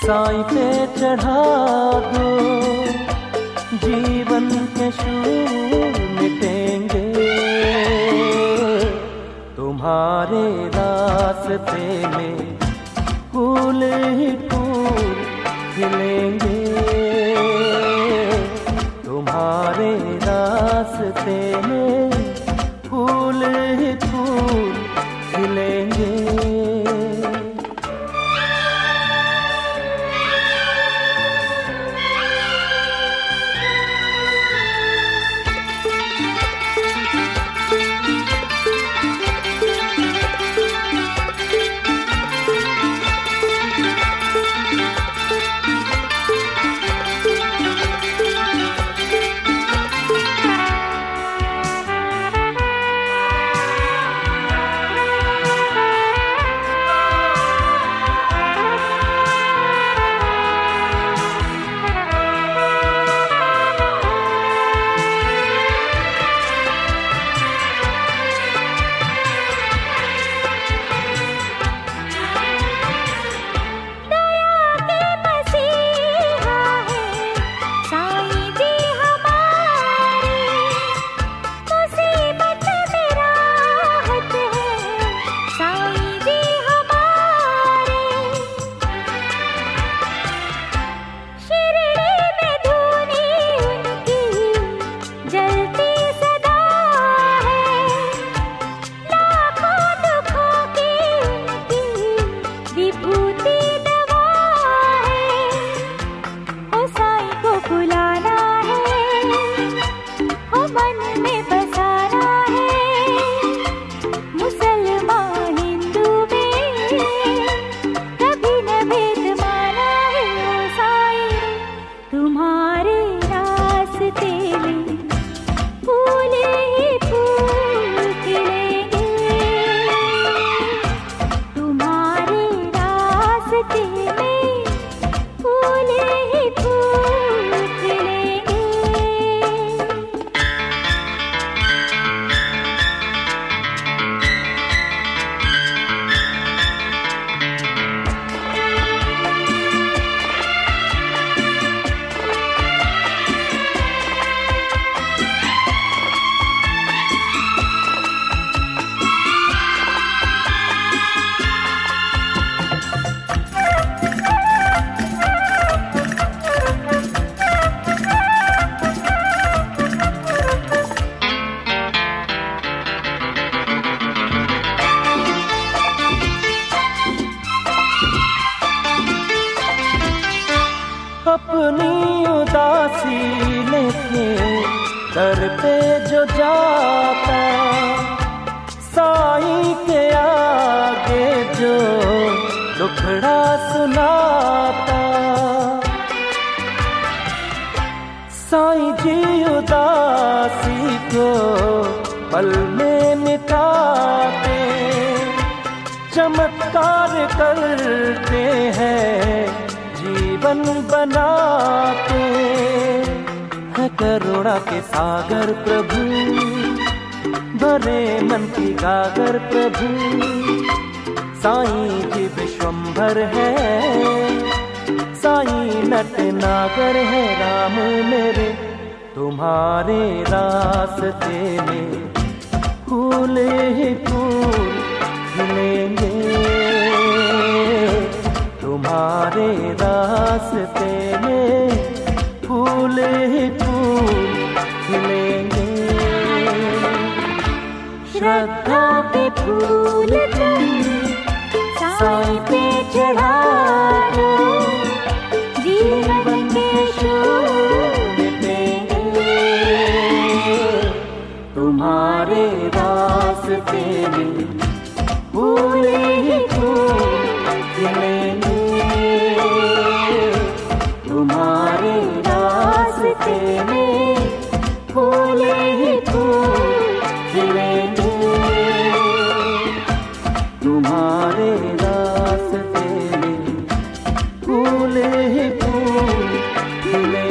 साईं पे चढ़ा दो, जीवन के शूर मिटेंगे। तुम्हारे रास्ते में फूल ही फूल खिलेंगे। तुम्हारे रास्ते में फूल ही फूल खिलेंगे। अपनी उदासी लेके दर पे जो जाता, साईं के आगे जो दुखड़ा सुनाता। साईं जी उदासी को पल में मिटाते, चमत्कार करते हैं, जीवन बनाते हैं। करुणा के सागर प्रभु, भरे मन की गागर प्रभु। साईं जी विश्वंभर है, साईं नट नागर है राम मेरे। तुम्हारे रास्ते में फूल ही फूल खिलेंगे। तुम्हारे रास्ते में फूल ही फूल खिलेंगे। श्रद्धा पे फूल तुम साईं पे चढ़ा दो, जीवन के शूर मिटेंगे। तुम्हारे रास्ते में फूल ही फूल खिलेंगे। तुम्हारे रास्ते में फूल ही फूल खिलेंगे। तुम्हारे रास्ते में फूल ही फूल खिलेंगे।